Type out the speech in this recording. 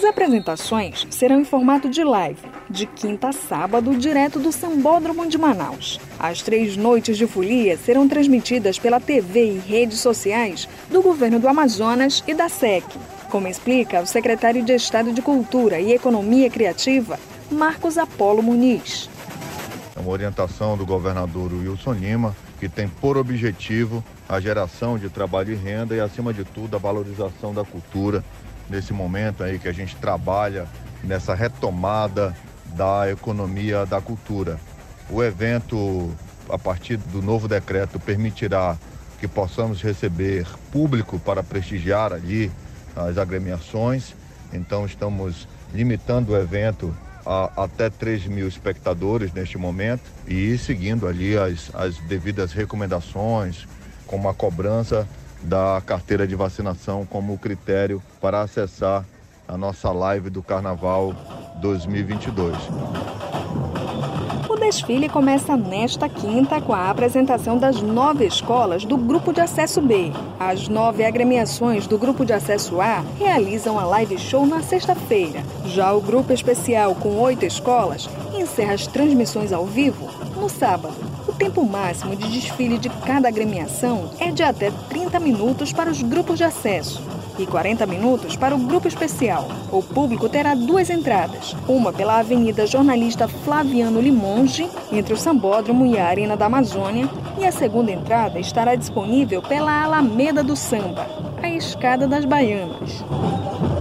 As apresentações serão em formato de live, de quinta a sábado, direto do Sambódromo de Manaus. As 3 noites de folia serão transmitidas pela TV e redes sociais do Governo do Amazonas e da SEC, como explica o secretário de Estado de Cultura e Economia Criativa, Marcos Apolo Muniz. É uma orientação do governador Wilson Lima, que tem por objetivo a geração de trabalho e renda e, acima de tudo, a valorização da cultura nesse momento aí que a gente trabalha nessa retomada da economia da cultura. O evento, a partir do novo decreto, permitirá que possamos receber público para prestigiar ali as agremiações. Então, estamos limitando o evento a até 3.000 espectadores neste momento e seguindo ali as devidas recomendações, como a cobrança da carteira de vacinação como critério para acessar a nossa live do Carnaval 2022. O desfile começa nesta quinta com a apresentação das 9 escolas do Grupo de Acesso B. As 9 agremiações do Grupo de Acesso A realizam a live show na sexta-feira. Já o Grupo Especial, com 8 escolas, encerra as transmissões ao vivo no sábado. O tempo máximo de desfile de cada agremiação é de até 30 minutos para os grupos de acesso e 40 minutos para o grupo especial. O público terá 2 entradas, uma pela Avenida Jornalista Flaviano Limonge, entre o Sambódromo e a Arena da Amazônia, e a segunda entrada estará disponível pela Alameda do Samba, a Escada das Baianas.